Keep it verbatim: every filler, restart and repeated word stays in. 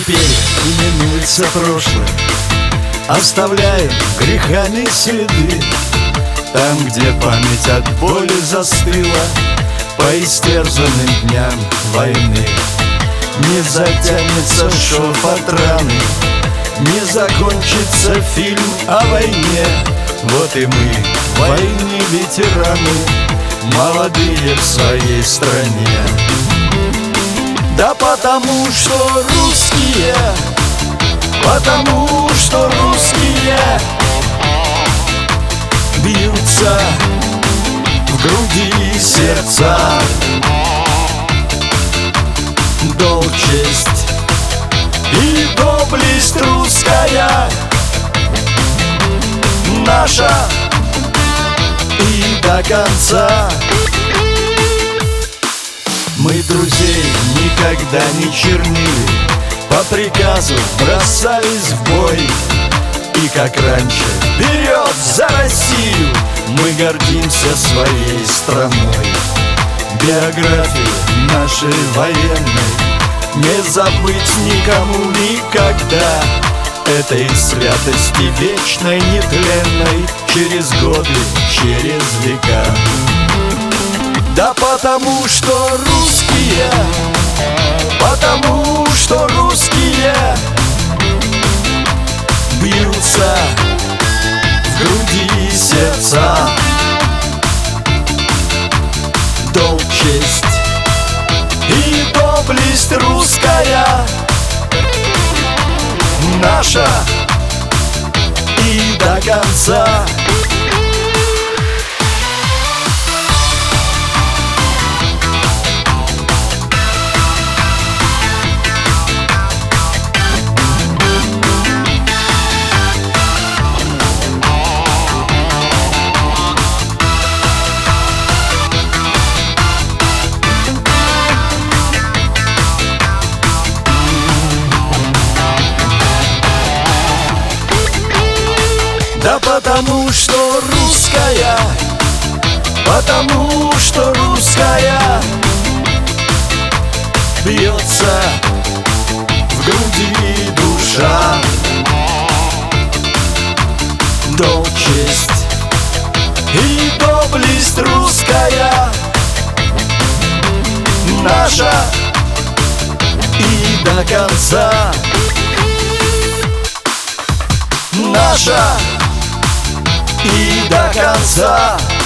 теперь именуется прошлым, оставляем грехами следы. Там, где память от боли застыла по истерзанным дням войны. Не затянется шов от раны, не закончится фильм о войне. Вот и мы, войны ветераны, молодые в своей стране. Да потому что русские, потому что русские бьются в груди сердца. Долг, честь и доблесть русская наша и до конца. Мы друзей никогда не чернили, по приказу бросались в бой. И как раньше, вперед за Россию, мы гордимся своей страной. Биографии нашей военной не забыть никому никогда. Этой святости вечной, нетленной, через годы, через века. Да потому что русские, потому что русские бьются в груди сердца. Долг, честь и доблесть русская наша и до конца. Да потому что русская, потому что русская бьется в груди душа. Долг, честь и доблесть русская наша и до конца. Наша и до конца.